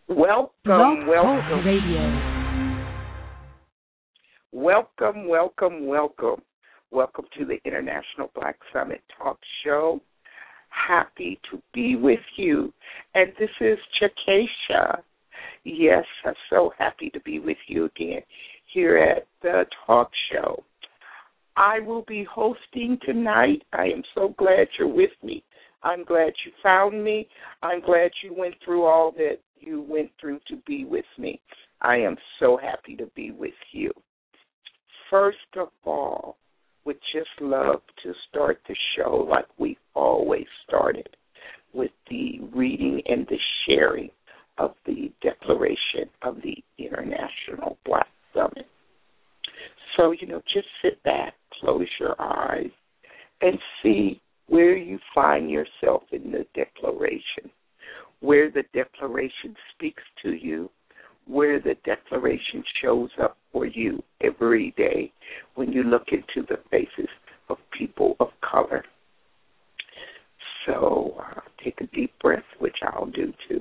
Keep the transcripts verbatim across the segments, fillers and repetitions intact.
Welcome, Blog Talk welcome, Radio. welcome, welcome, welcome. Welcome to the International Black Summit Talk Show. Happy to be with you. And this is Chakesha. Yes, I'm so happy to be with you again here at the talk show. I will be hosting tonight. I am so glad you're with me. I'm glad you found me. I'm glad you went through all that you went through to be with me. I am so happy to be with you. First of all, would just love to start the show like we always started, with the reading and the sharing of the Declaration of the International Black Summit. So, you know, just sit back, close your eyes, and see where you find yourself in the Declaration, where the Declaration speaks to you, where the Declaration shows up for you every day when you look into the faces of people of color. So uh, take a deep breath, which I'll do too.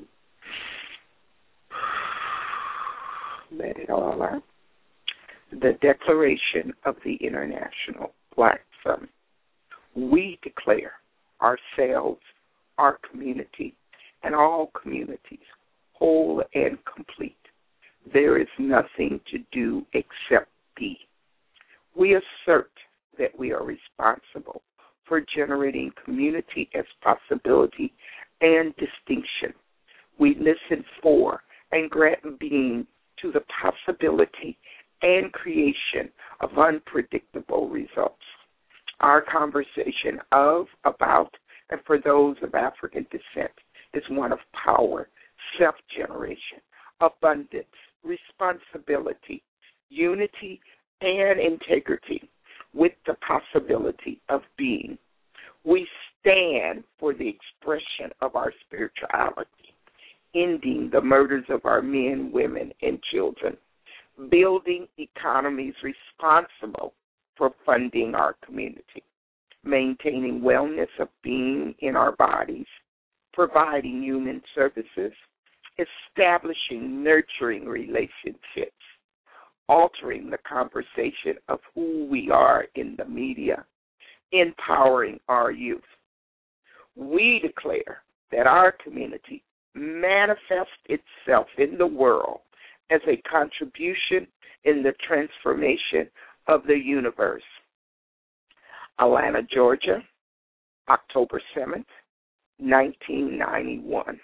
Let it all out. The Declaration of the International Black Summit. We declare ourselves, our community, and all communities whole and complete. There is nothing to do except be. We assert that we are responsible for generating community as possibility and distinction. We listen for and grant being to the possibility and creation of unpredictable results. Our conversation of, about, and for those of African descent is one of power, self-generation, abundance, responsibility, unity, and integrity with the possibility of being. We stand for the expression of our spirituality, ending the murders of our men, women, and children, building economies responsible for funding our community, maintaining wellness of being in our bodies, providing human services, establishing nurturing relationships, altering the conversation of who we are in the media, empowering our youth. We declare that our community manifests itself in the world as a contribution in the transformation of the universe. Atlanta, Georgia, October seventh, nineteen ninety-one.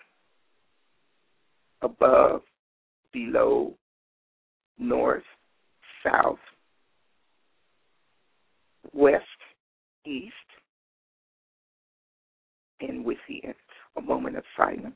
Above, below, north, south, west, east, and within. A moment of silence.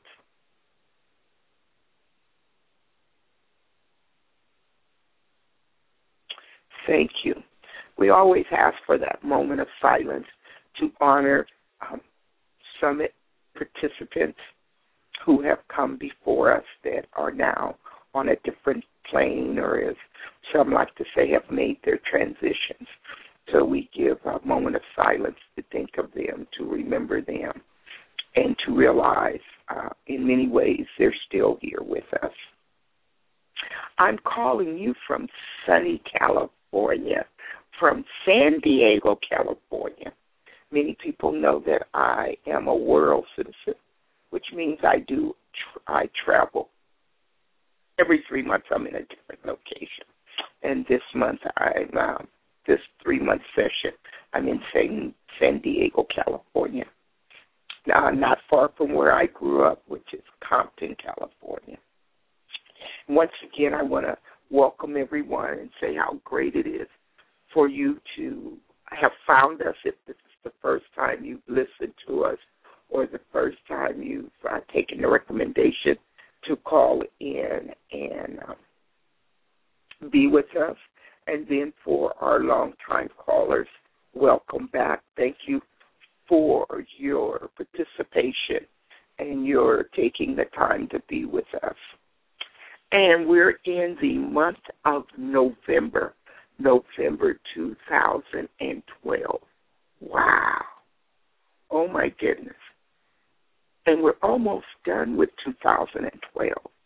Thank you. We always ask for that moment of silence to honor um, summit participants who have come before us that are now on a different plane, or as some like to say, have made their transitions. So we give a moment of silence to think of them, to remember them, and to realize uh, in many ways they're still here with us. I'm calling you from sunny California, from San Diego, California. Many people know that I am a world citizen, which means I do, I travel. Every three months I'm in a different location. And this month, I'm, um, this three-month session, I'm in San, San Diego, California. Now, not far from where I grew up, which is Compton, California. Once again, I want to welcome everyone and say how great it is for you to have found us. If this is the first time you've listened to us, or the first time you've uh, taken the recommendation to call in and um, be with us. And then for our longtime callers, welcome back. Thank you for your participation and your taking the time to be with us. And we're in the month of November, November two thousand twelve. Wow. Oh, my goodness. And we're almost done with two thousand twelve.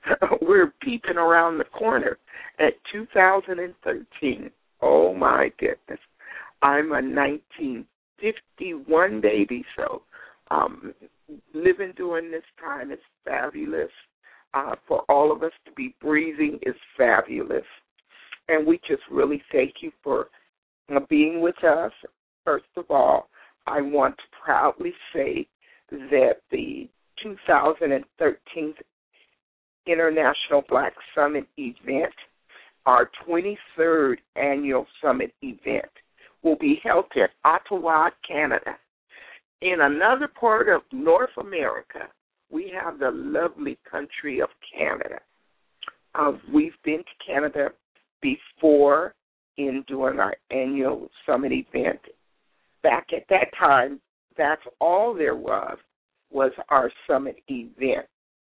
we're peeping around the corner at two thousand thirteen. Oh, my goodness. I'm a nineteen fifty-one baby, so um, living during this time is fabulous. Uh, for all of us to be breathing is fabulous. And we just really thank you for uh, being with us. First of all, I want to proudly say that the two thousand thirteen International Black Summit event, our twenty-third annual summit event, will be held at Ottawa, Canada. In another part of North America, we have the lovely country of Canada. Uh, we've been to Canada before in doing our annual summit event. Back at that time, that's all there was, was our summit event.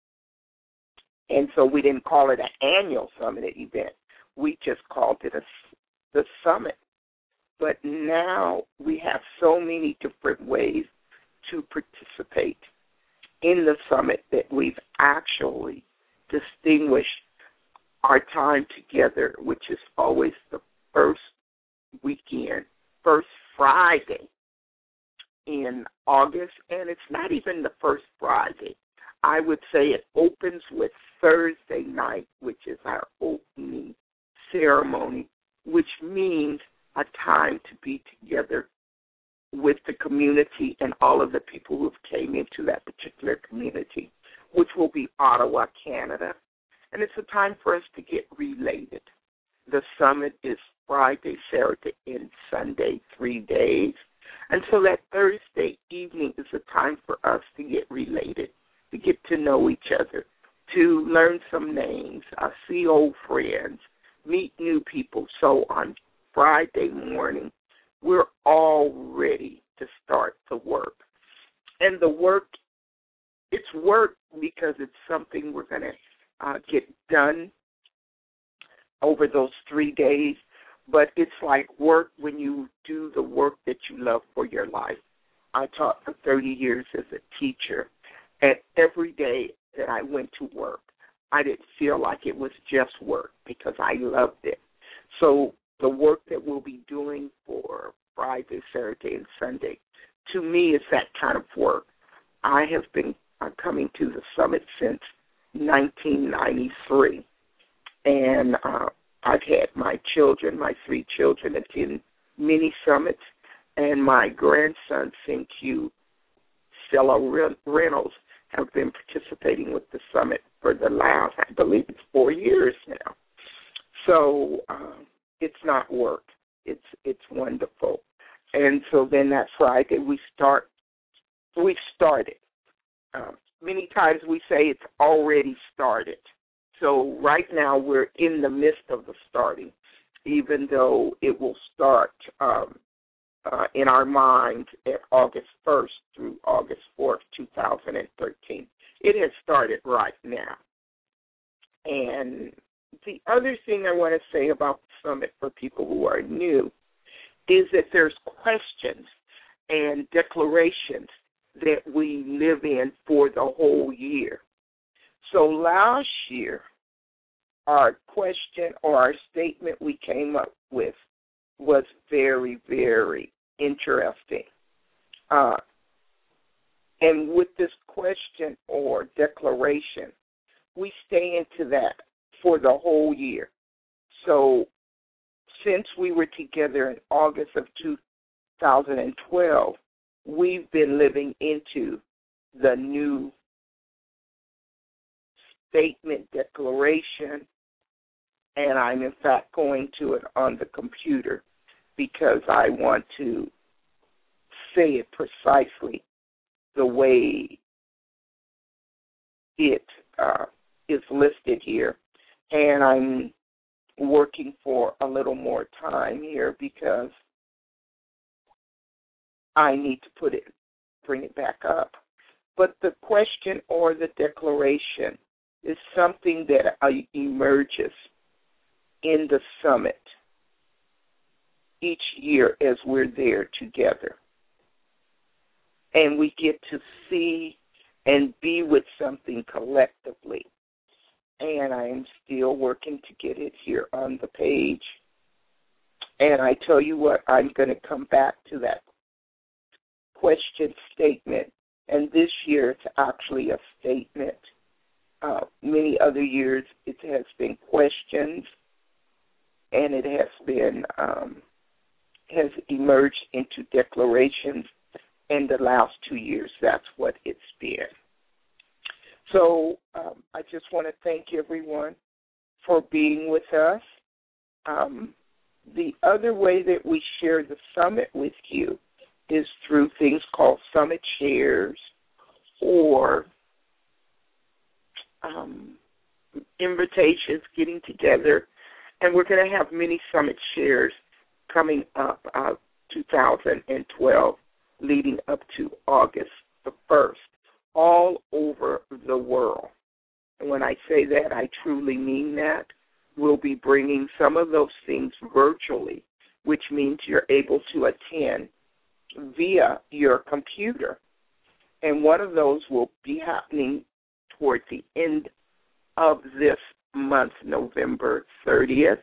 And so we didn't call it an annual summit event. We just called it a, the summit. But now we have so many different ways to participate in the summit that we've actually distinguished our time together, which is always the first weekend, first Friday in August, and it's not even the first Friday. I would say it opens with Thursday night, which is our opening ceremony, which means a time to be together with the community and all of the people who came into that particular community, which will be Ottawa, Canada. And it's a time for us to get related. The summit is Friday, Saturday, and Sunday, three days. And so that Thursday evening is a time for us to get related, to get to know each other, to learn some names, uh, see old friends, meet new people. So on Friday morning, we're all ready to start the work. And the work, it's work because it's something we're going to uh, get done over those three days. But it's like work when you do the work that you love for your life. I taught for thirty years as a teacher, and every day that I went to work, I didn't feel like it was just work because I loved it. So the work that we'll be doing for Friday, Saturday, and Sunday, to me, is that kind of work. I have been uh, coming to the summit since nineteen ninety-three, and uh, I've had my children, my three children, attend many summits, and my grandson, Q, Stella Reynolds, have been participating with the summit for the last, I believe it's four years now. So um, it's not work. It's it's wonderful. And so then that Friday we start, we've started. Uh, many times we say it's already started. So right now we're in the midst of the starting, even though it will start um, uh, in our mind at August first through August fourth, two thousand thirteen. It has started right now. And the other thing I want to say about the summit for people who are new is that there's questions and declarations that we live in for the whole year. So last year, our question or our statement we came up with was very, very interesting. Uh, and with this question or declaration, we stay into that for the whole year. So since we were together in August of two thousand twelve, we've been living into the new statement declaration, and I'm in fact going to it on the computer because I want to say it precisely the way it uh, is listed here. And I'm working for a little more time here because I need to put it, bring it back up. But the question or the declaration is something that uh, emerges in the summit each year as we're there together. And we get to see and be with something collectively. And trying to get it here on the page. And I tell you what, I'm going to come back to that question statement. And this year it's actually a statement. Uh, many other years it has been questions, and it has been um, has emerged into declarations. In the last two years, that's what it's been. So um, I just want to thank everyone for being with us. Um, the other way that we share the summit with you is through things called Summit Shares or um, invitations, getting together. And we're going to have many Summit Shares coming up uh, two thousand twelve, leading up to August the first, all over the world. And when I say that, I truly mean that. We'll be bringing some of those things virtually, which means you're able to attend via your computer. And one of those will be happening toward the end of this month, November thirtieth,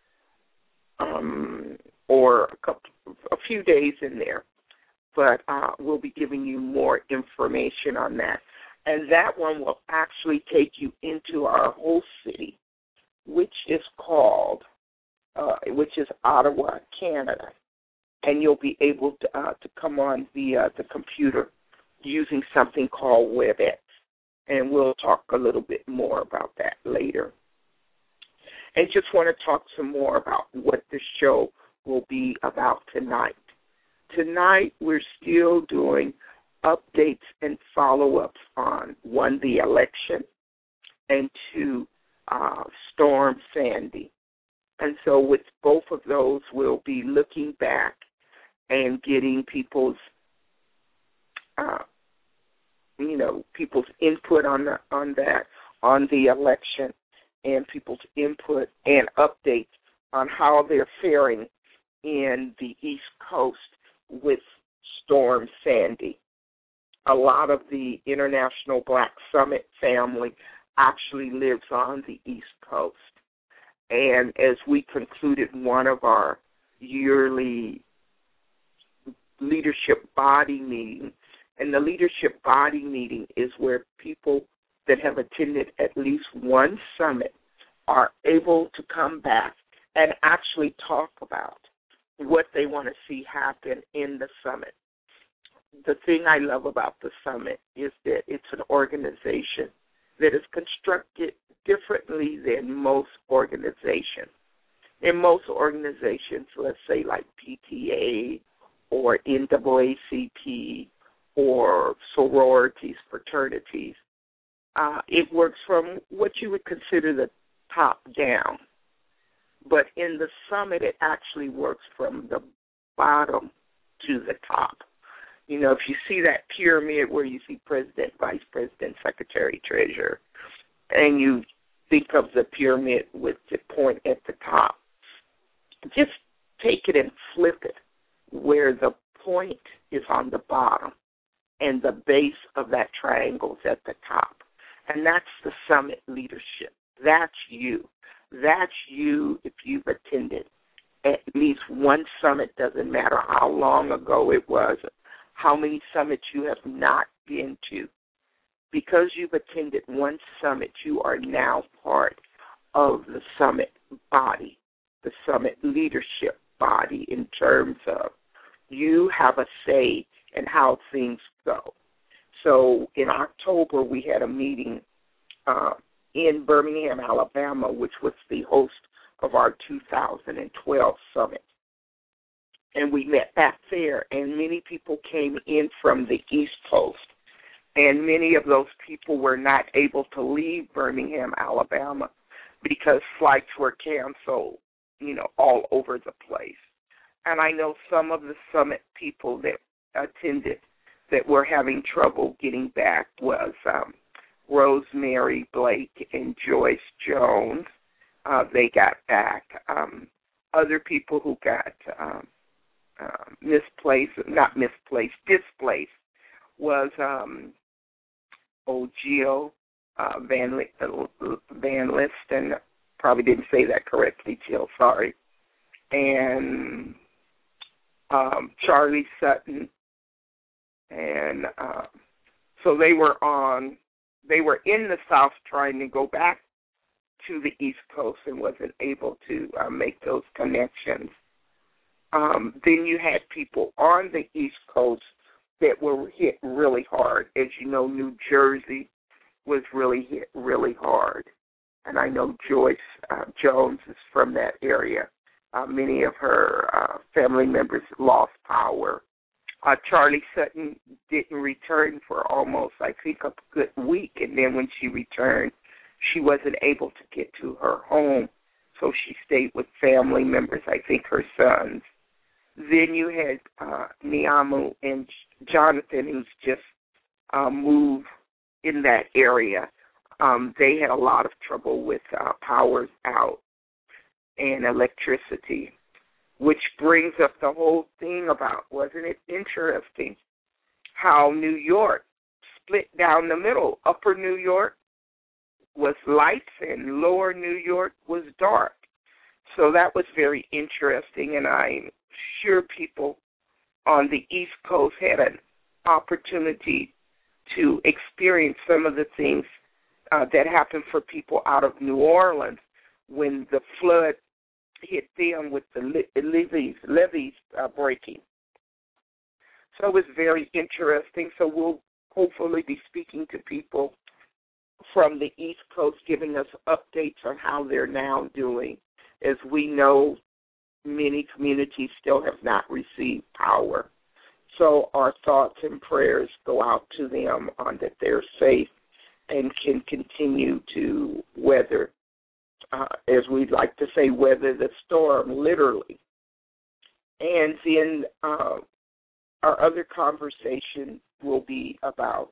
um, or a, couple, a few days in there. But uh, we'll be giving you more information on that. And that one will actually take you into our host city, which is called, uh, which is Ottawa, Canada. And you'll be able to, uh, to come on via the computer using something called WebEx. And we'll talk a little bit more about that later. And just want to talk some more about what the show will be about tonight. Tonight, we're still doing updates and follow-ups on, one, the election, and two, uh, Storm Sandy. And so with both of those, we'll be looking back and getting people's, uh, you know, people's input on the, on that, on the election, and people's input and updates on how they're faring in the East Coast with Storm Sandy. A lot of the International Black Summit family actually lives on the East Coast. And as we concluded one of our yearly leadership body meetings, and the leadership body meeting is where people that have attended at least one summit are able to come back and actually talk about what they want to see happen in the summit. The thing I love about the summit is that it's an organization that is constructed differently than most organizations. In most organizations, let's say like P T A or N double A C P or sororities, fraternities, uh, it works from what you would consider the top down. But in the summit, it actually works from the bottom to the top. You know, if you see that pyramid where you see president, vice president, secretary, treasurer, and you think of the pyramid with the point at the top, just take it and flip it where the point is on the bottom and the base of that triangle is at the top. And that's the summit leadership. That's you. That's you if you've attended at least one summit, doesn't matter how long ago it was, how many summits you have not been to. Because you've attended one summit, you are now part of the summit body, the summit leadership body in terms of you have a say in how things go. So in October, we had a meeting uh, in Birmingham, Alabama, which was the host of our two thousand twelve summit. And we met back there, and many people came in from the East Coast. And many of those people were not able to leave Birmingham, Alabama, because flights were canceled, you know, all over the place. And I know some of the summit people that attended that were having trouble getting back was um, Rosemary Blake and Joyce Jones. Uh, they got back. Um, other people who got um, uh, misplaced, not misplaced, displaced, was um, oh, Geo uh, Van, Van Listen, probably didn't say that correctly, Jill, sorry. And um, Charlie Sutton. And uh, so they were on, they were in the South trying to go back to the East Coast and wasn't able to uh, make those connections. Um, then you had people on the East Coast that were hit really hard. As you know, New Jersey was really hit really hard. And I know Joyce uh, Jones is from that area. Uh, many of her uh, family members lost power. Uh, Charlie Sutton didn't return for almost, I think, a good week. And then when she returned, she wasn't able to get to her home. So she stayed with family members, I think her sons. Then you had uh, Niamu and Jonathan, who's just uh, moved in that area. Um, they had a lot of trouble with uh, powers out and electricity, which brings up the whole thing about, wasn't it interesting, how New York split down the middle. Upper New York was lights and lower New York was dark. So that was very interesting, and I'm sure people on the East Coast had an opportunity to experience some of the things uh, that happened for people out of New Orleans when the flood hit them with the levees, levees uh, breaking. So it was very interesting. So we'll hopefully be speaking to people from the East Coast, giving us updates on how they're now doing. As we know, many communities still have not received power. So our thoughts and prayers go out to them on that they're safe and can continue to weather, uh, as we'd like to say, weather the storm, literally. And then uh, our other conversation will be about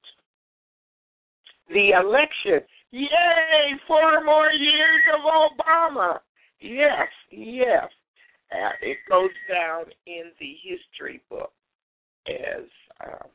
the election. Yay, four more years of Obama. Yes, yes. Uh, it goes down in the history book as uh,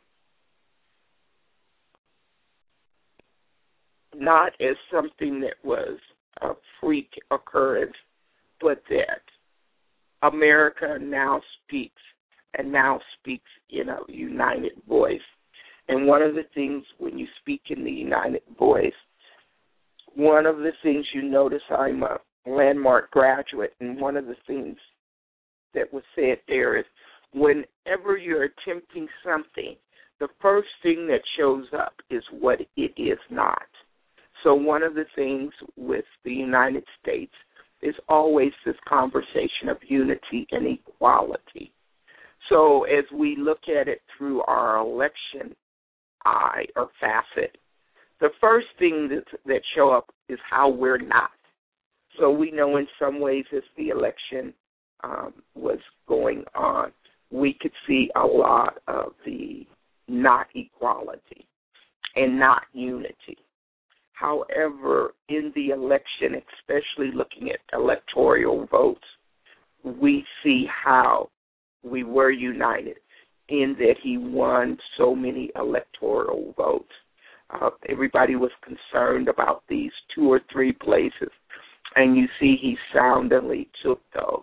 not as something that was a freak occurrence, but that America now speaks and now speaks in a united voice. And one of the things when you speak in the united voice, one of the things you notice, I'm a landmark graduate, and one of the things that was said there is whenever you're attempting something, the first thing that shows up is what it is not. So one of the things with the United States is always this conversation of unity and equality. So as we look at it through our election eye or facet, the first thing that, that show up is how we're not. So we know in some ways as the election um, was going on, we could see a lot of the not equality and not unity. However, in the election, especially looking at electoral votes, we see how we were united in that he won so many electoral votes. Uh, everybody was concerned about these two or three places, and you see he soundly took those.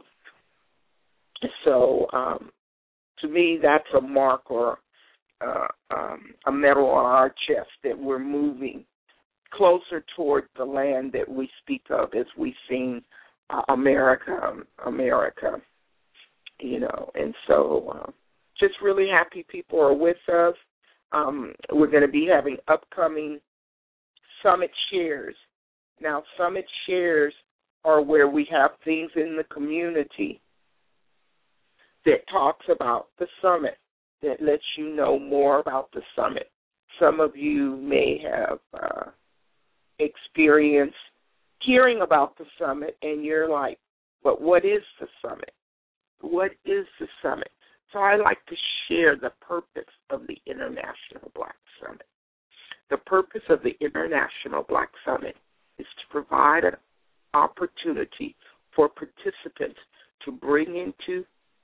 So um, to me, that's a mark or uh, um, a medal on our chest that we're moving closer toward the land that we speak of as we sing uh, America, America, you know. And so uh, just really happy people are with us. Um, we're going to be having upcoming summit shares. Now, summit shares are where we have things in the community that talks about the summit, that lets you know more about the summit. Some of you may have uh, experienced hearing about the summit, and you're like, but what is the summit? What is the summit? So I like to share the purpose of the International Black Summit. The purpose of the International Black Summit is to provide an opportunity for participants to bring into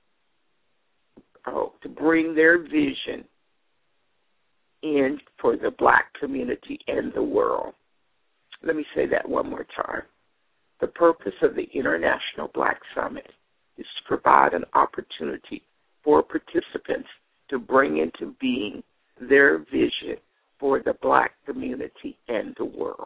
Oh, to bring their vision in for the black community and the world. Let me say that one more time. The purpose of the International Black Summit is to provide an opportunity for participants to bring into being their vision for the Black community and the world.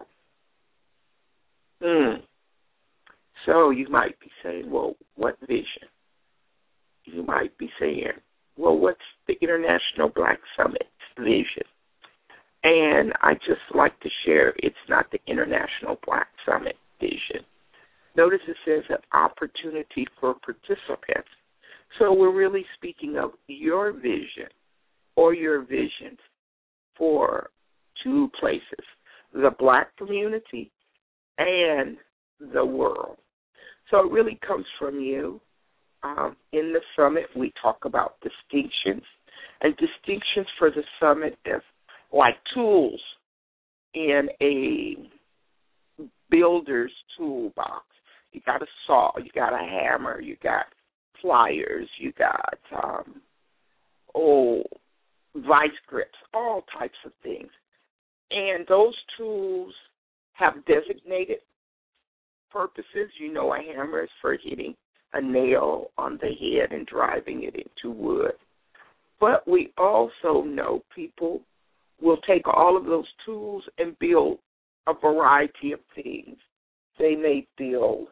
Hmm. So you might be saying, well, what vision? You might be saying, well, what's the International Black Summit's vision? And I just like to share it's not the International Black Summit vision. Notice it says an opportunity for participants. So we're really speaking of your vision or your visions for two places, the Black community and the world. So it really comes from you. Um, in the summit, we talk about distinctions, and distinctions for the summit is like tools in a builder's toolbox. You got a saw, you got a hammer, you got pliers, you got, um, oh, vice grips, all types of things. And those tools have designated purposes. You know, a hammer is for hitting a nail on the head and driving it into wood. But we also know people will take all of those tools and build a variety of things. They may build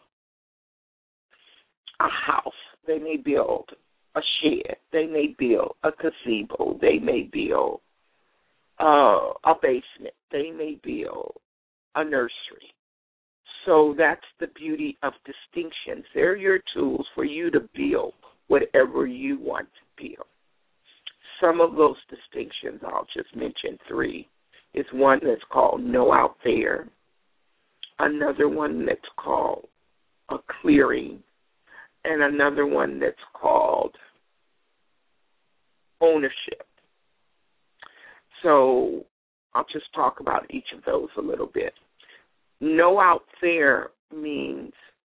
a house. They may build a shed. They may build a gazebo. They may build uh, a basement. They may build a nursery. So that's the beauty of distinctions. They're your tools for you to build whatever you want to build. Some of those distinctions, I'll just mention three, is one that's called Know Out There, another one that's called a clearing, and another one that's called ownership. So I'll just talk about each of those a little bit. Know out there means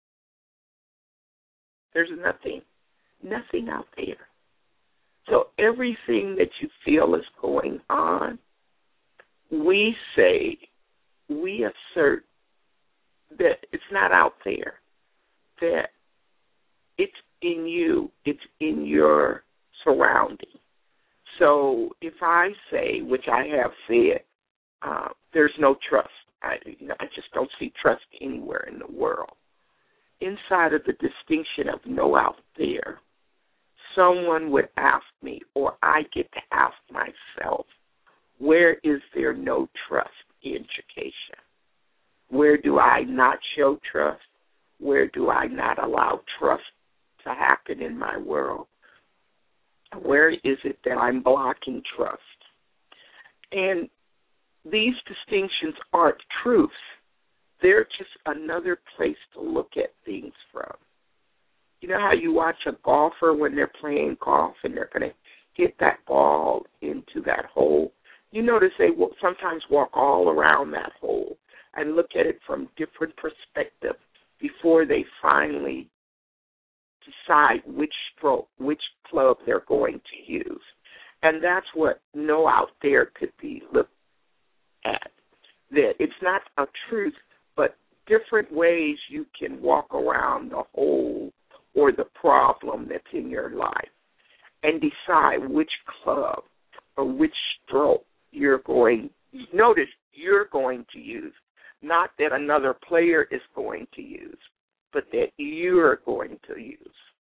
there's nothing, nothing out there. So everything that you feel is going on, we say, we assert that it's not out there, that it's in you, it's in your surrounding. So if I say, which I have said, uh, there's no trust. I, you know, I just don't see trust anywhere in the world. Inside of the distinction of know out there, someone would ask me, or I get to ask myself, where is there no trust in education? Where do I not show trust? Where do I not allow trust to happen in my world? Where is it that I'm blocking trust? And these distinctions aren't truths. They're just another place to look at things from. You know how you watch a golfer when they're playing golf and they're going to hit that ball into that hole? You notice they will sometimes walk all around that hole and look at it from different perspectives before they finally decide which stroke, which club they're going to use. And that's what know out there could be looked at. That it's not a truth, but different ways you can walk around the hole or the problem that's in your life and decide which club or which stroke you're going, notice you're going to use, not that another player is going to use, but that you're going to use.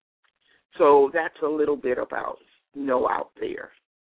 So that's a little bit about know out there.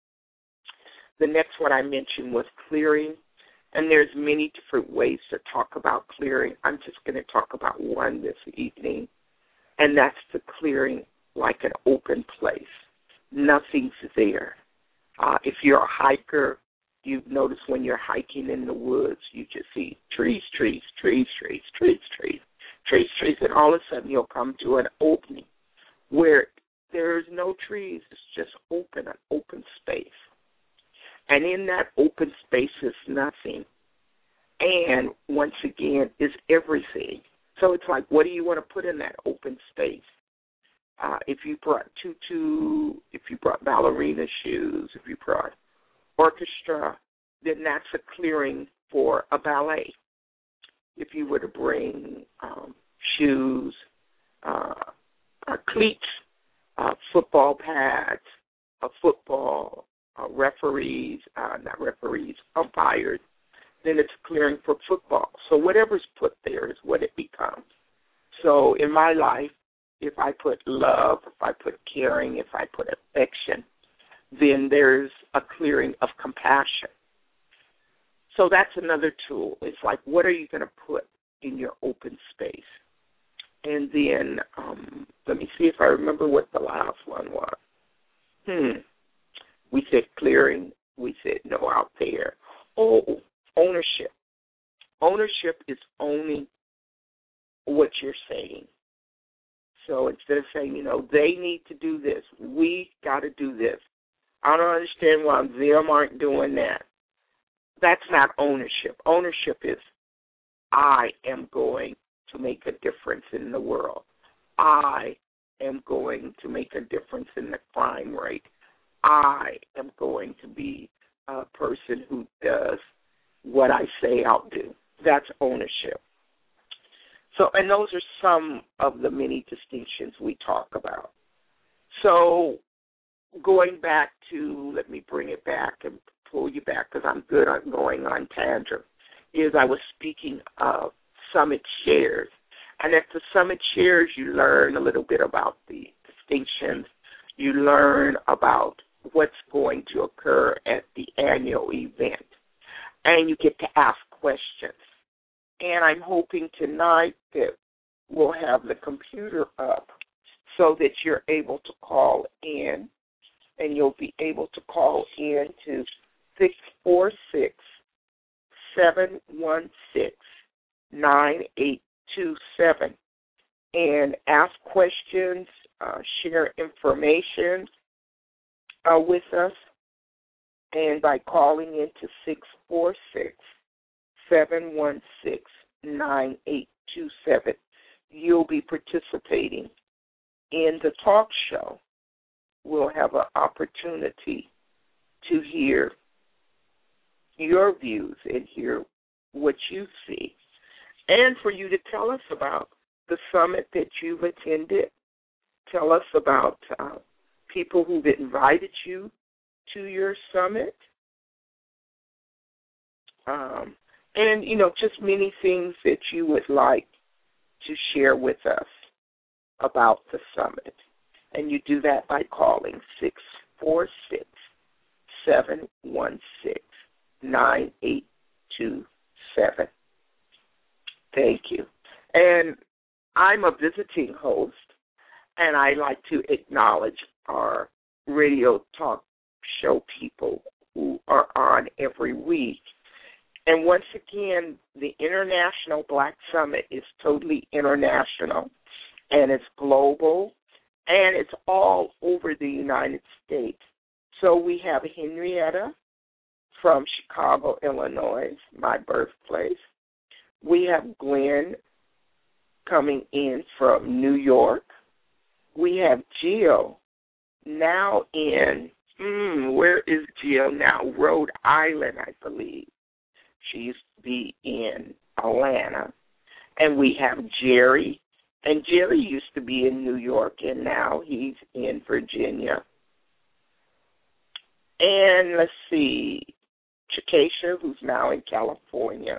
The next one I mentioned was clearing, and there's many different ways to talk about clearing. I'm just going to talk about one this evening, and that's the clearing like an open place. Nothing's there. Uh, if you're a hiker, you've noticed when you're hiking in the woods, you just see trees, trees, trees, trees, trees, trees, trees, trees, and all of a sudden you'll come to an opening where there's no trees. It's just open, an open space. And in that open space is nothing. And once again, is everything. So it's like, what do you want to put in that open space? Uh, if you brought tutu, if you brought ballerina shoes, if you brought orchestra, then that's a clearing for a ballet. If you were to bring um, shoes, uh, uh, cleats, uh, football pads, uh, football uh, referees, uh, not referees, umpires, then it's clearing for football. So whatever's put there is what it becomes. So in my life, if I put love, if I put caring, if I put affection, then there's a clearing of compassion. So that's another tool. It's like, what are you going to put in your open space? And then um, let me see if I remember what the last one was. Hmm. We said clearing. We said no out there. Oh, ownership. Ownership is owning what you're saying. So instead of saying, you know, they need to do this, we got to do this. I don't understand why them aren't doing that. That's not ownership. Ownership is I am going to make a difference in the world. I am going to make a difference in the crime rate. I am going to be a person who does what I say I'll do. That's ownership. So, and those are some of the many distinctions we talk about. So, going back to, let me bring it back and pull you back because I'm good on going on tangent, is I was speaking of Summit Shares. And at the Summit Shares, you learn a little bit about the distinctions. You learn about what's going to occur at the annual event. And you get to ask questions. And I'm hoping tonight that we'll have the computer up so that you're able to call in, and you'll be able to call in to six four six, seven one six, nine eight two seven and ask questions, uh, share information uh, with us. And by calling in to six four six, seven one six, nine eight two seven, you'll be participating in the talk show. We'll have an opportunity to hear your views and hear what you see, and for you to tell us about the summit that you've attended. Tell us about uh, people who've invited you to your summit. Um, and, you know, just many things that you would like to share with us about the summit. And you do that by calling six four six, seven one six, nine eight two seven. Thank you. And I'm a visiting host, and I like to acknowledge our radio talk show people who are on every week. And once again, the International Black Summit is totally international, and it's global, and it's all over the United States. So we have Henrietta from Chicago, Illinois, my birthplace. We have Glenn coming in from New York. We have Gio now in, hmm, where is Gio now? Rhode Island, I believe. She used to be in Atlanta. And we have Jerry. And Jerry used to be in New York, and now he's in Virginia. And let's see, Chakesha, who's now in California.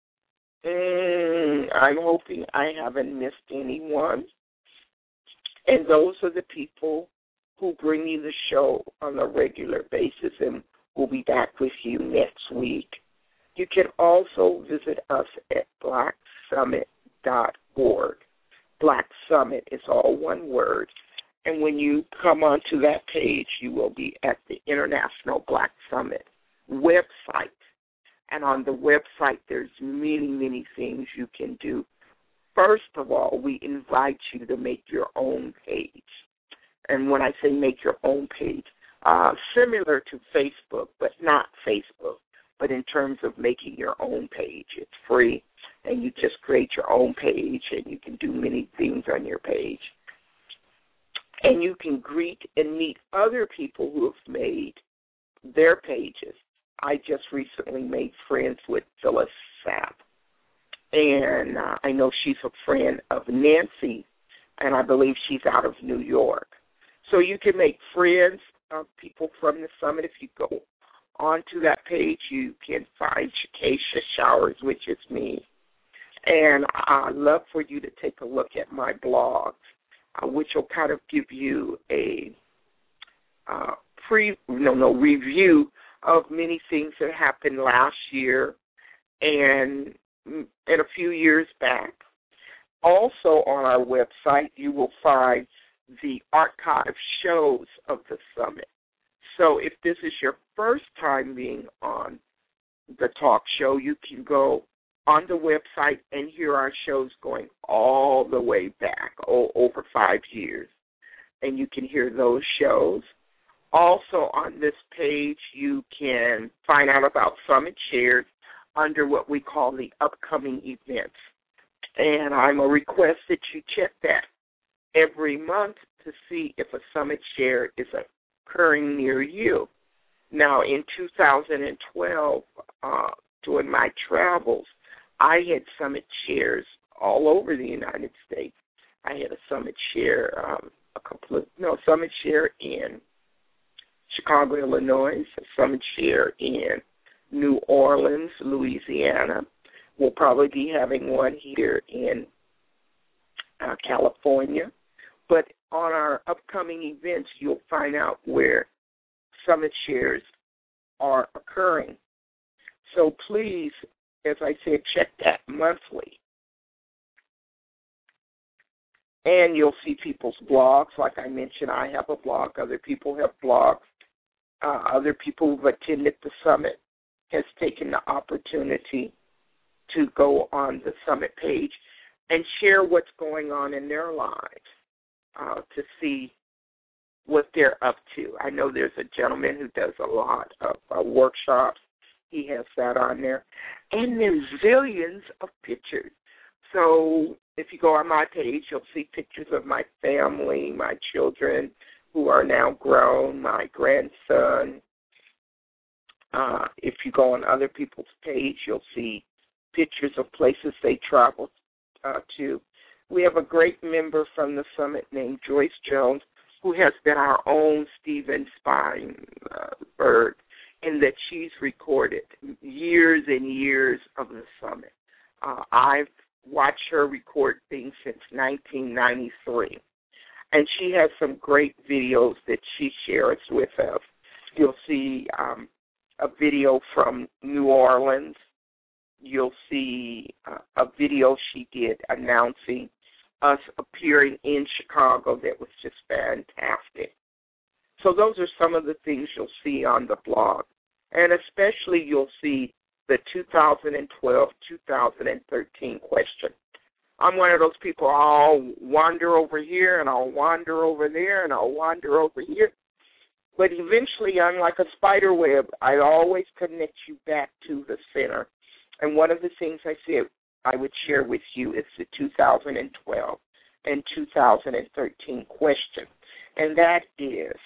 Mm, I'm hoping I haven't missed anyone. And those are the people who bring you the show on a regular basis, and we'll be back with you next week. You can also visit us at black summit dot org. Black Summit is all one word. And when you come onto that page, you will be at the International Black Summit website. And on the website, there's many, many things you can do. First of all, we invite you to make your own page. And when I say make your own page, uh, similar to Facebook, but not Facebook, but in terms of making your own page, it's free. And you just create your own page, and you can do many things on your page. And you can greet and meet other people who have made their pages. I just recently made friends with Phyllis Sapp. and uh, I know she's a friend of Nancy, and I believe she's out of New York. So you can make friends of people from the summit. If you go onto that page, you can find Shakesha Showers, which is me. And I'd love for you to take a look at my blog, uh, which will kind of give you a uh, pre, no, no, review of many things that happened last year and, and a few years back. Also on our website, you will find the archive shows of the summit. So if this is your first time being on the talk show, you can go on the website and hear our shows going all the way back, oh, over five years. And you can hear those shows. Also on this page, you can find out about Summit Shares under what we call the upcoming events. And I'm a request that you check that every month to see if a Summit Share is occurring near you. Now, in two thousand twelve, uh, during my travels, I had Summit Shares all over the United States. I had a Summit Share, um, a couple of, no, Summit Share in Chicago, Illinois, a Summit Share in New Orleans, Louisiana. We'll probably be having one here in uh, California. But on our upcoming events, you'll find out where Summit Shares are occurring. So please, as I said, check that monthly. And you'll see people's blogs. Like I mentioned, I have a blog. Other people have blogs. Uh, other people who've attended the summit has taken the opportunity to go on the summit page and share what's going on in their lives uh, to see what they're up to. I know there's a gentleman who does a lot of uh, workshops. He has that on there. And there's zillions of pictures. So if you go on my page, you'll see pictures of my family, my children who are now grown, my grandson. Uh, if you go on other people's page, you'll see pictures of places they traveled uh, to. We have a great member from the summit named Joyce Jones, who has been our own Steven Spineberg, in that she's recorded years and years of the summit. Uh, I've watched her record things since nineteen ninety-three, and she has some great videos that she shares with us. You'll see um, a video from New Orleans. You'll see uh, a video she did announcing us appearing in Chicago that was just fantastic. So those are some of the things you'll see on the blog. And especially you'll see the two thousand twelve two thousand thirteen question. I'm one of those people, I'll wander over here and I'll wander over there and I'll wander over here. But eventually, I'm like a spider web. I always connect you back to the center. And one of the things I said I would share with you is the two thousand twelve and two thousand thirteen question. And that is,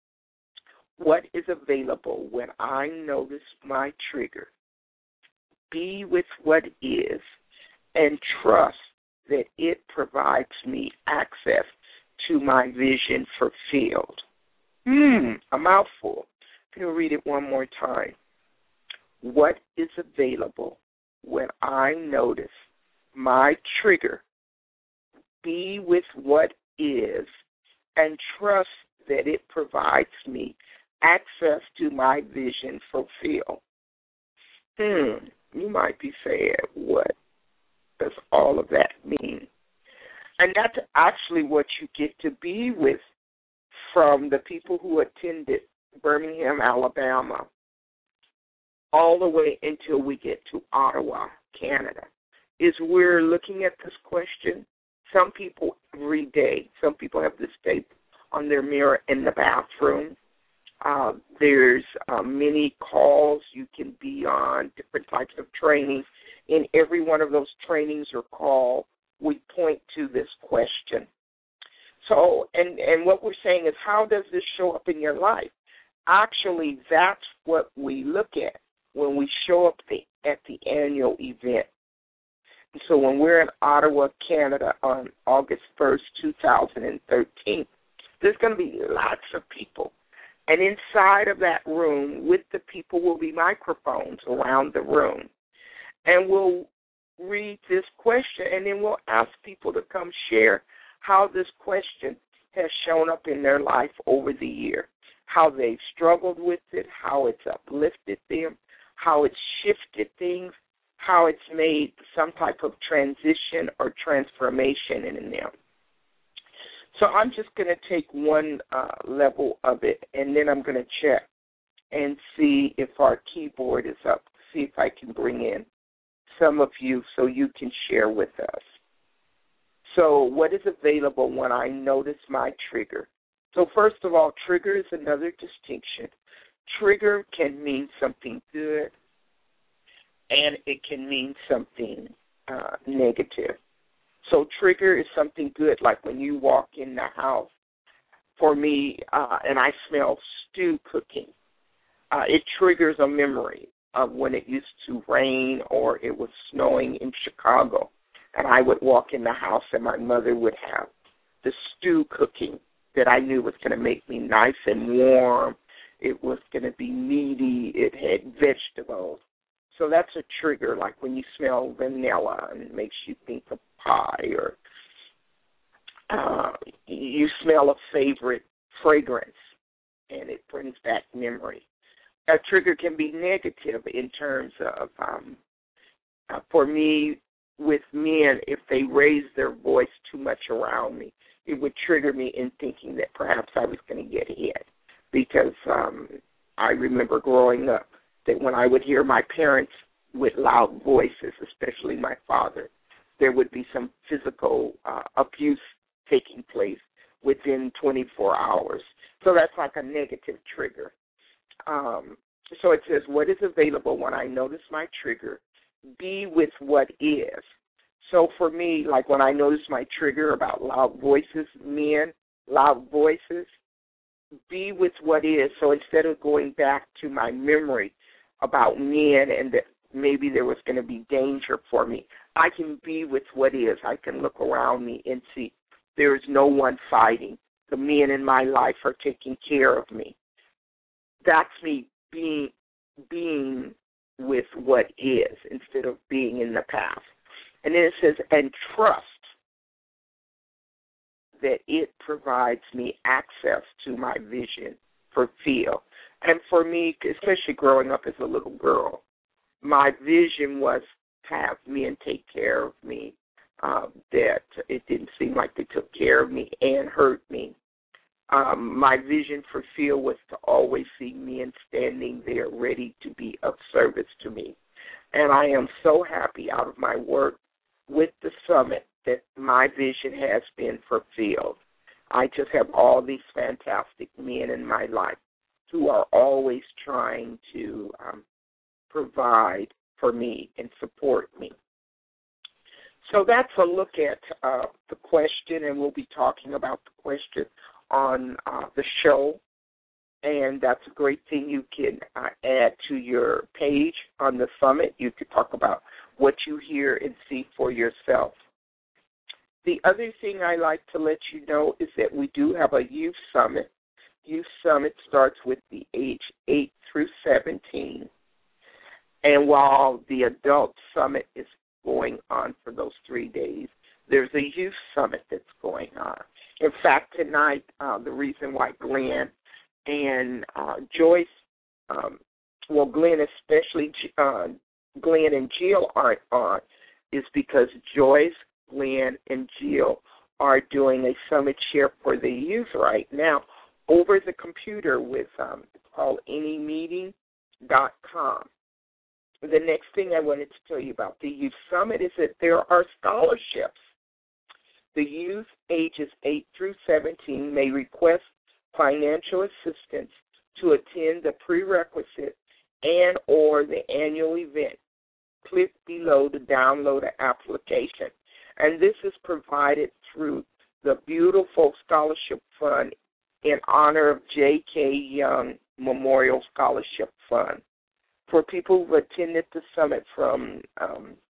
what is available when I notice my trigger? Be with what is and trust that it provides me access to my vision fulfilled. Hmm, a mouthful. I'm going to read it one more time. What is available when I notice my trigger? Be with what is and trust that it provides me access to my vision fulfilled. Hmm, you might be saying, what does all of that mean? And that's actually what you get to be with from the people who attended Birmingham, Alabama, all the way until we get to Ottawa, Canada, is we're looking at this question. Some people every day, some people have this tape on their mirror in the bathroom. Uh, there's uh, many calls you can be on, different types of trainings. In every one of those trainings or call, we point to this question. So, and, and what we're saying is, how does this show up in your life? Actually, that's what we look at when we show up the, at the annual event. So when we're in Ottawa, Canada on August first, two thousand thirteen, there's going to be lots of people. And inside of that room with the people will be microphones around the room. And we'll read this question, and then we'll ask people to come share how this question has shown up in their life over the year, how they've struggled with it, how it's uplifted them, how it's shifted things, how it's made some type of transition or transformation in them. So I'm just going to take one uh, level of it, and then I'm going to check and see if our keyboard is up, see if I can bring in some of you so you can share with us. So what is available when I notice my trigger? So first of all, trigger is another distinction. Trigger can mean something good, and it can mean something uh, negative. So trigger is something good, like when you walk in the house, for me, uh, and I smell stew cooking. Uh, it triggers a memory of when it used to rain or it was snowing in Chicago, and I would walk in the house and my mother would have the stew cooking that I knew was going to make me nice and warm. It was going to be meaty. It had vegetables. So that's a trigger, like when you smell vanilla and it makes you think of pie, or uh, you smell a favorite fragrance and it brings back memory. A trigger can be negative in terms of, um, uh, for me, with men, if they raise their voice too much around me, it would trigger me in thinking that perhaps I was going to get hit, because um, I remember growing up that when I would hear my parents with loud voices, especially my father, there would be some physical uh, abuse taking place within twenty-four hours. So that's like a negative trigger. Um, so it says, what is available when I notice my trigger? Be with what is. So for me, like when I notice my trigger about loud voices, men, loud voices, be with what is. So instead of going back to my memory about men and that maybe there was going to be danger for me, I can be with what is. I can look around me and see there is no one fighting. The men in my life are taking care of me. That's me being being with what is instead of being in the past. And then it says, and trust that it provides me access to my vision for feel. And for me, especially growing up as a little girl, my vision was to have men take care of me, uh, that it didn't seem like they took care of me and hurt me. Um, my vision for feel was to always see men standing there ready to be of service to me. And I am so happy out of my work with the summit that my vision has been fulfilled. I just have all these fantastic men in my life who are always trying to um, provide for me and support me. So that's a look at uh, the question, and we'll be talking about the question on uh, the show. And that's a great thing you can uh, add to your page on the summit. You can talk about what you hear and see for yourself. The other thing I like to let you know is that we do have a youth summit. Youth summit starts with the age eight through seventeen. And while the adult summit is going on for those three days, there's a youth summit that's going on. In fact, tonight, uh, the reason why Glenn and uh, Joyce, um, well, Glenn especially, uh, Glenn and Jill aren't on, is because Joyce, Glenn, and Jill are doing a summit share for the youth right now over the computer with, um, it's called any meeting dot com. The next thing I wanted to tell you about the youth summit is that there are scholarships. The youth ages eight through seventeen may request financial assistance to attend the prerequisite and or the annual event. Click below to download the application. And this is provided through the beautiful scholarship fund in honor of J K. Young Memorial Scholarship Fund. For people who attended the summit from um,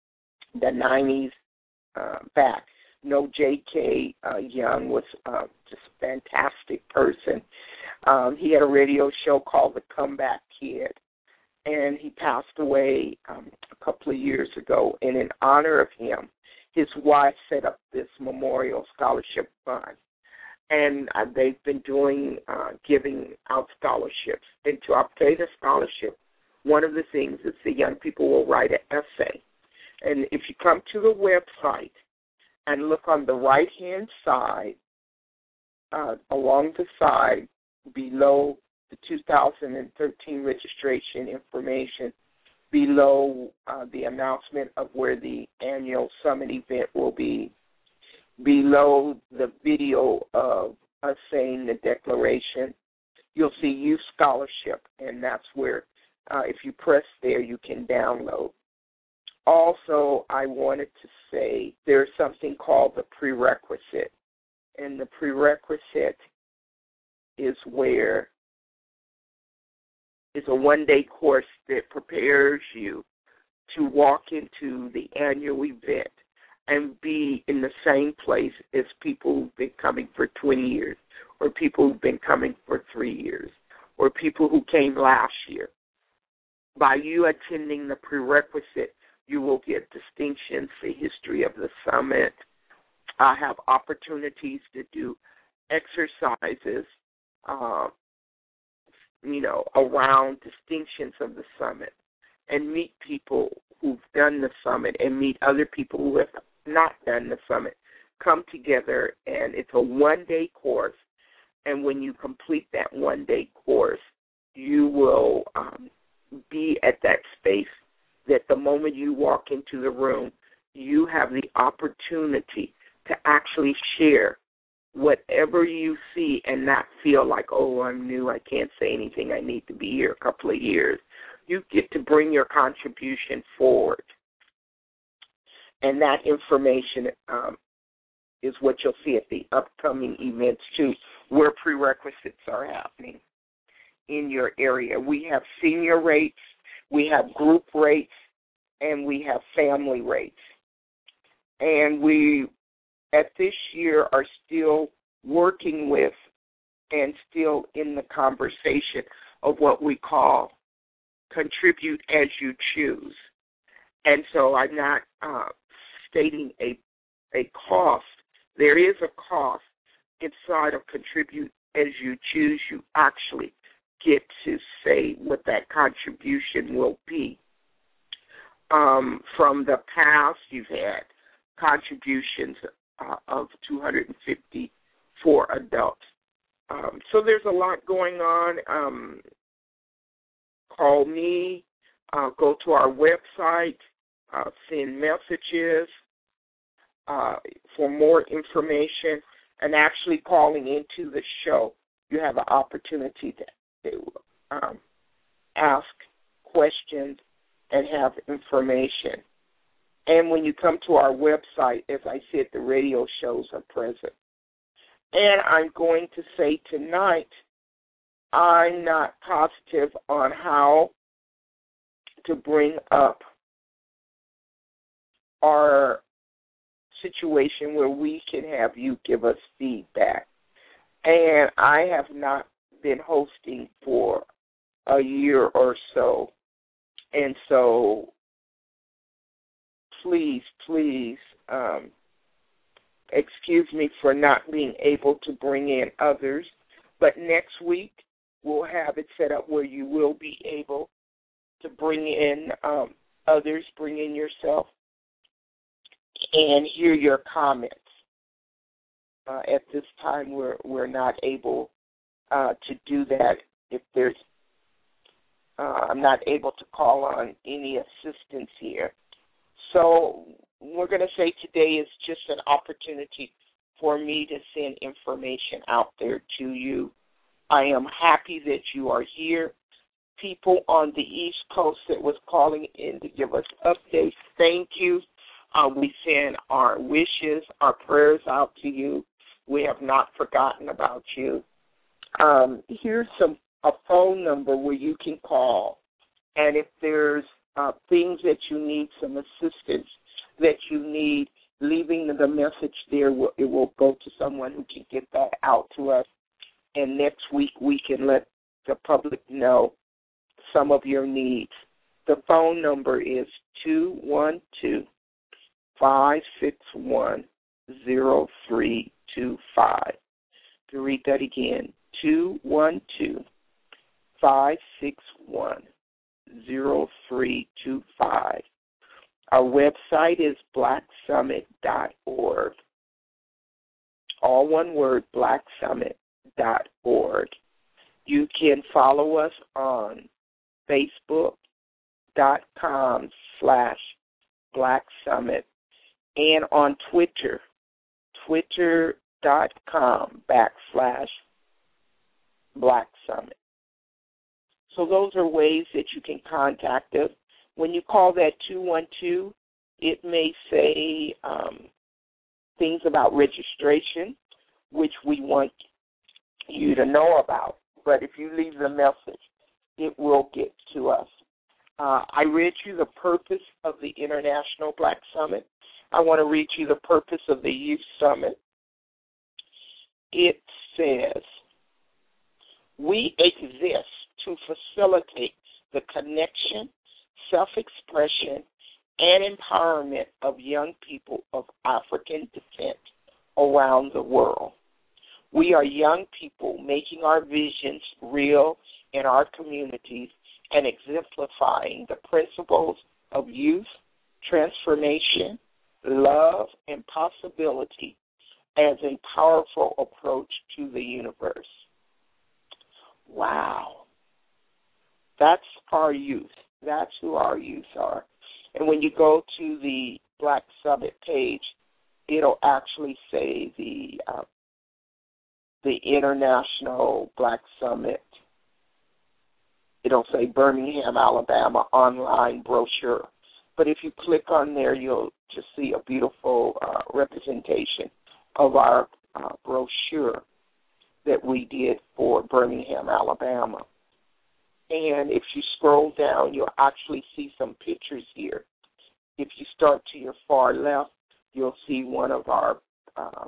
the nineties uh, back. No, J K. Uh, Young was uh, just a fantastic person. Um, he had a radio show called The Comeback Kid, and he passed away um, a couple of years ago. And in honor of him, his wife set up this memorial scholarship fund. And uh, they've been doing, uh, giving out scholarships. And to obtain a scholarship, one of the things is the young people will write an essay. And if you come to the website and look on the right-hand side, uh, along the side, below the two thousand thirteen registration information, below uh, the announcement of where the annual summit event will be, below the video of us saying the declaration, you'll see Youth Scholarship, and that's where, uh, if you press there, you can download. Also, I wanted to say there's something called the prerequisite, and the prerequisite is where it's a one-day course that prepares you to walk into the annual event and be in the same place as people who've been coming for twenty years, or people who've been coming for three years, or people who came last year. By you attending the prerequisite, you will get distinctions, the history of the summit. I have opportunities to do exercises, uh, you know, around distinctions of the summit, and meet people who've done the summit and meet other people who have not done the summit. Come together, and it's a one-day course, and when you complete that one-day course, you will um, be at that space that the moment you walk into the room, you have the opportunity to actually share whatever you see and not feel like, oh, I'm new, I can't say anything, I need to be here a couple of years. You get to bring your contribution forward. And that information um, is what you'll see at the upcoming events, too, where prerequisites are happening in your area. We have senior rates, we have group rates, and we have family rates. And we, at this year, are still working with and still in the conversation of what we call contribute as you choose. And so I'm not uh, stating a a cost. There is a cost inside of contribute as you choose. You actually get to say what that contribution will be. Um, from the past, you've had contributions uh, of two hundred fifty for adults. Um, so there's a lot going on. Um, call me, uh, go to our website, uh, send messages uh, for more information, and actually calling into the show. You have an opportunity to, to um, ask questions and have information. And when you come to our website, as I said, the radio shows are present. And I'm going to say tonight, I'm not positive on how to bring up our situation where we can have you give us feedback. And I have not been hosting for a year or so. And so please, please, um, excuse me for not being able to bring in others. But next week, we'll have it set up where you will be able to bring in um, others, bring in yourself, and hear your comments. Uh, at this time, we're we're not able uh, to do that. If there's, uh, I'm not able to call on any assistance here. So we're going to say today is just an opportunity for me to send information out there to you. I am happy that you are here. People on the East Coast that was calling in to give us updates, thank you. Uh, we send our wishes, our prayers out to you. We have not forgotten about you. Um, here's some a phone number where you can call, and if there's uh, things that you need some assistance, that you need, leaving the message there, will, it will go to someone who can get that out to us. And next week we can let the public know some of your needs. The phone number is two one two, five six one, zero three two five. To read that again, two one two, five six one, zero three two five. Our website is black summit dot org. All one word, black summit dot org. You can follow us on Facebook dot com slash Black Summit and on Twitter, twitter dot com backslash Black Summit. So those are ways that you can contact us. When you call that two one two, it may say um, things about registration, which we want you to know about. But if you leave the message, it will get to us. Uh, I read you the purpose of the International Black Summit. I want to read you the purpose of the Youth Summit. It says, we exist to facilitate the connection, self-expression, and empowerment of young people of African descent around the world. We are young people making our visions real in our communities and exemplifying the principles of youth, transformation, love, and possibility as a powerful approach to the universe. Wow. That's our youth. That's who our youth are. And when you go to the Black Summit page, it'll actually say the uh, the International Black Summit. It'll say Birmingham, Alabama online brochure. But if you click on there, you'll just see a beautiful uh, representation of our uh, brochure that we did for Birmingham, Alabama. And if you scroll down, you'll actually see some pictures here. If you start to your far left, you'll see one of our uh,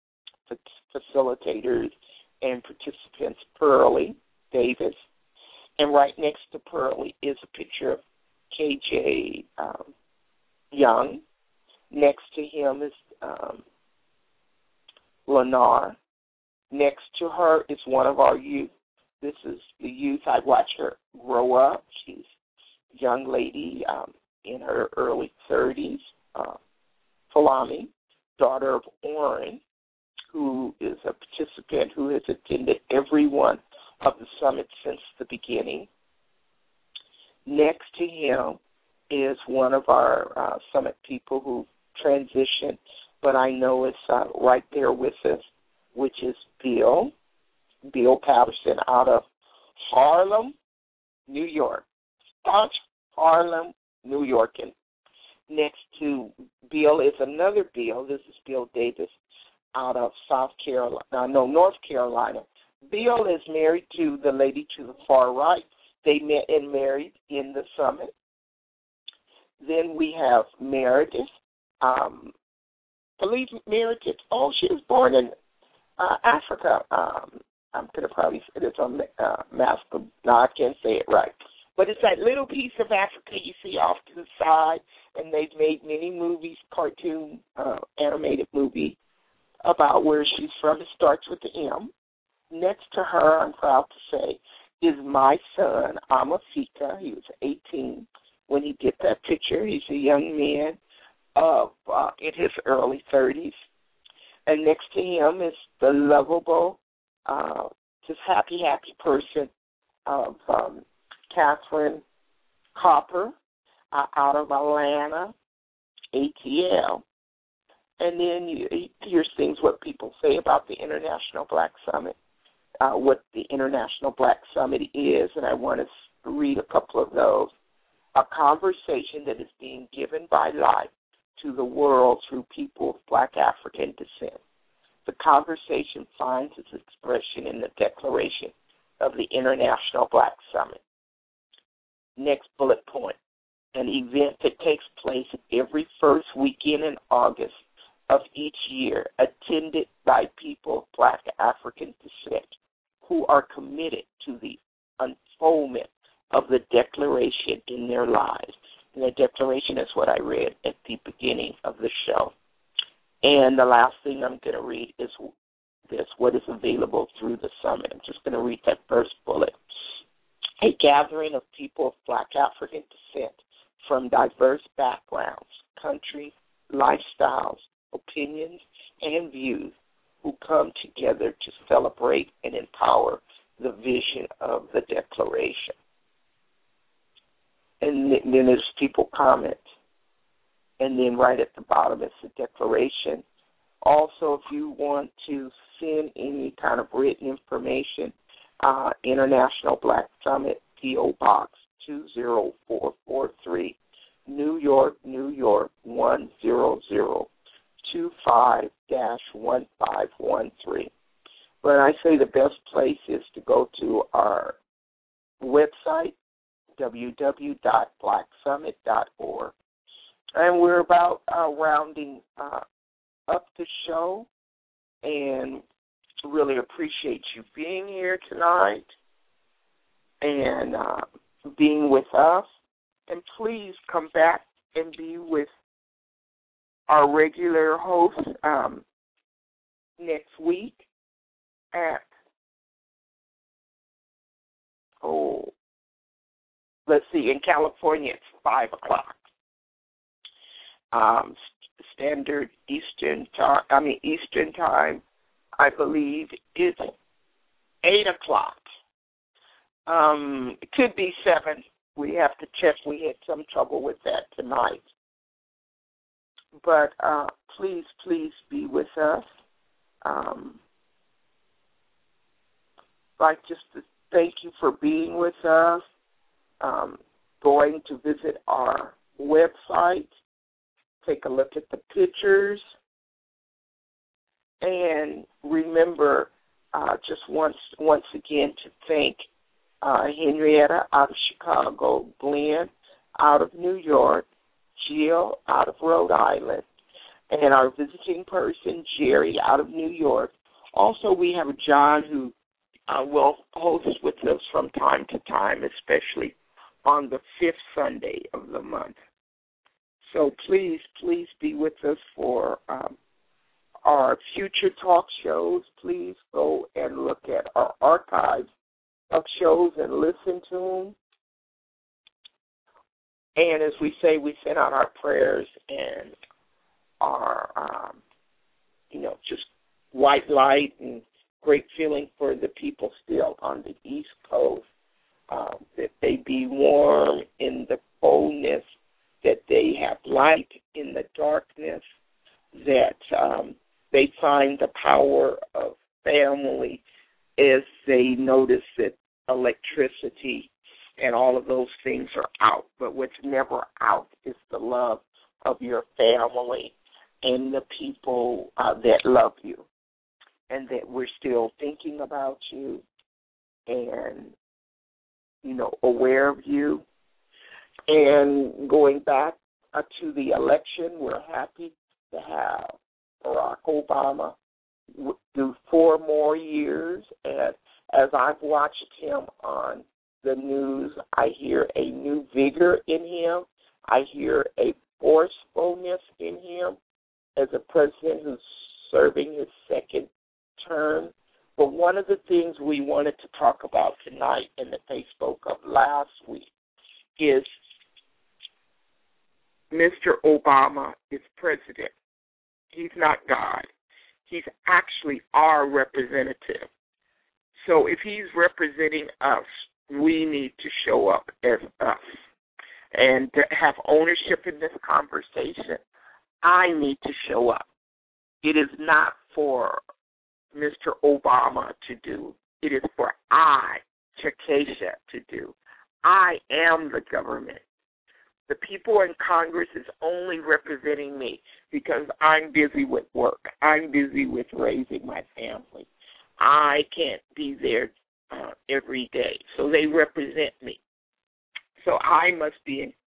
facilitators and participants, Pearlie Davis. And right next to Pearlie is a picture of K J um, Young. Next to him is um, Lennar. Next to her is one of our youth. This is the youth. I watched her grow up. She's a young lady um, in her early thirties, uh, Falami, daughter of Orrin, who is a participant who has attended every one of the summits since the beginning. Next to him is one of our uh, summit people who transitioned, but I know is uh, right there with us, which is Bill, Bill Patterson out of Harlem, New York. Staunch Harlem, New Yorker. Next to Bill is another Bill. This is Bill Davis out of South Carolina, uh, no, North Carolina. Bill is married to the lady to the far right. They met and married in the summit. Then we have Meredith. Um, I believe Meredith, oh, she was born in uh, Africa. Um, I'm going to probably say this on uh, Master. No, I can't say it right. But it's that little piece of Africa you see off to the side, and they've made many movies, cartoon, uh, animated movie about where she's from. It starts with the M. Next to her, I'm proud to say, is my son, Amafika. He was eighteen when he did that picture. He's a young man of uh, in his early thirties. And next to him is the lovable, uh, just happy, happy person of um, Catherine Copper uh, out of Atlanta, A T L. And then you, here's things what people say about the International Black Summit, uh, what the International Black Summit is, and I want to read a couple of those. A conversation that is being given by life to the world through people of Black African descent. The conversation finds its expression in the Declaration of the International Black Summit. Next bullet point. an event that takes place every first weekend in August of each year, attended by people of Black African descent who are committed to the unfoldment of the Declaration in their lives. And the Declaration is what I read at the beginning of the show. And the last thing I'm going to read is this, what is available through the summit. I'm just going to read that first bullet. A gathering of people of Black African descent from diverse backgrounds, countries, lifestyles, opinions, and views who come together to celebrate and empower the vision of the Declaration. And then there's people comment. And then right at the bottom is the Declaration. Also, if you want to send any kind of written information, uh, International Black Summit, P O. Box two zero four four three, New York, New York one zero zero two five dash one five one three. But I say the best place is to go to our website, w w w dot black summit dot org. And we're about uh, rounding uh, up the show, and really appreciate you being here tonight and uh, being with us. And please come back and be with our regular host um, next week at, oh, let's see, in California it's five o'clock. Um, standard Eastern time, I mean Eastern time, I believe it's eight o'clock. Um, it could be seven. We have to check. We had some trouble with that tonight. But uh, please, please be with us. Um, I'd like just to thank you for being with us. Um, going to visit our website. Take a look at the pictures. And remember, uh, just once once again, to thank uh, Henrietta out of Chicago, Glenn out of New York, Jill out of Rhode Island, and our visiting person, Jerry, out of New York. Also, we have John who uh, will host with us from time to time, especially on the fifth Sunday of the month. So please, please be with us for um, our future talk shows. Please go and look at our archives of shows and listen to them. And as we say, we send out our prayers and our, um, you know, just white light and great feeling for the people still on the East Coast, um, that they be warm in the coldness, that they have light in the darkness, that um, they find the power of family as they notice that electricity and all of those things are out. But what's never out is the love of your family and the people uh, that love you, and that we're still thinking about you and, you know, aware of you. And going back uh, to the election, we're happy to have Barack Obama w- do four more years. And as I've watched him on the news, I hear a new vigor in him. I hear a forcefulness in him as a president who's serving his second term. But one of the things we wanted to talk about tonight and that they spoke of last week is Mister Obama is president. He's not God. He's actually our representative. So if he's representing us, we need to show up as us and to have ownership in this conversation. I need to show up. It is not for Mister Obama to do. It is for I, Chakesha, to do. I am the government. The people in Congress is only representing me because I'm busy with work. I'm busy with raising my family. I can't be there uh, every day, so they represent me. So I must be in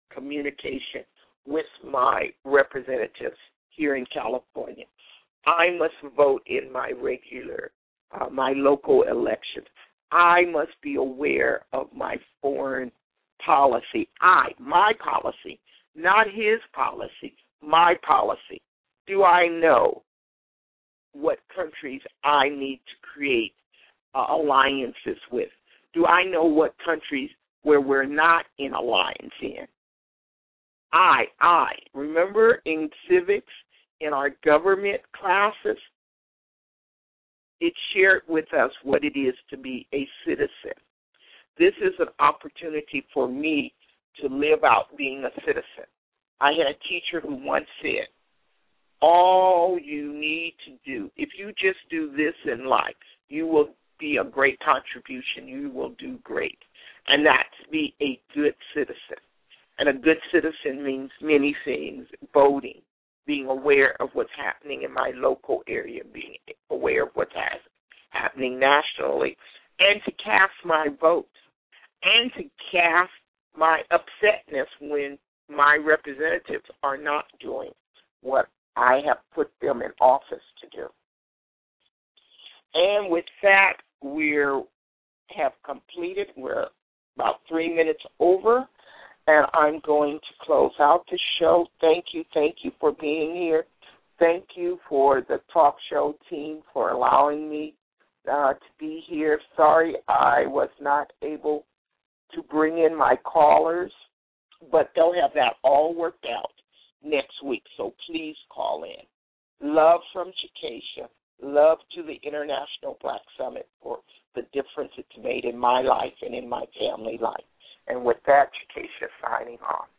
communication with my representatives here in California. I must vote in my regular, uh, my local elections. I must be aware of my foreign policy. I, my policy, not his policy, my policy. Do I know what countries I need to create uh, alliances with? Do I know what countries where we're not in alliance in? I, I. Remember in civics, in our government classes, it shared with us what it is to be a citizen. This is an opportunity for me to live out being a citizen. I had a teacher who once said, all you need to do, if you just do this in life, you will be a great contribution. You will do great. And that's be a good citizen. And a good citizen means many things: voting, being aware of what's happening in my local area, being aware of what's happening nationally, and to cast my vote, and to cast my upsetness when my representatives are not doing what I have put them in office to do. And with that, we have completed. We're about three minutes over, and I'm going to close out the show. Thank you, thank you for being here. Thank you for the talk show team for allowing me uh, to be here. Sorry I was not able to bring in my callers, but they'll have that all worked out next week, so please call in. Love from Chicasha. Love to the International Black Summit for the difference it's made in my life and in my family life. And with that, Chicasha signing off.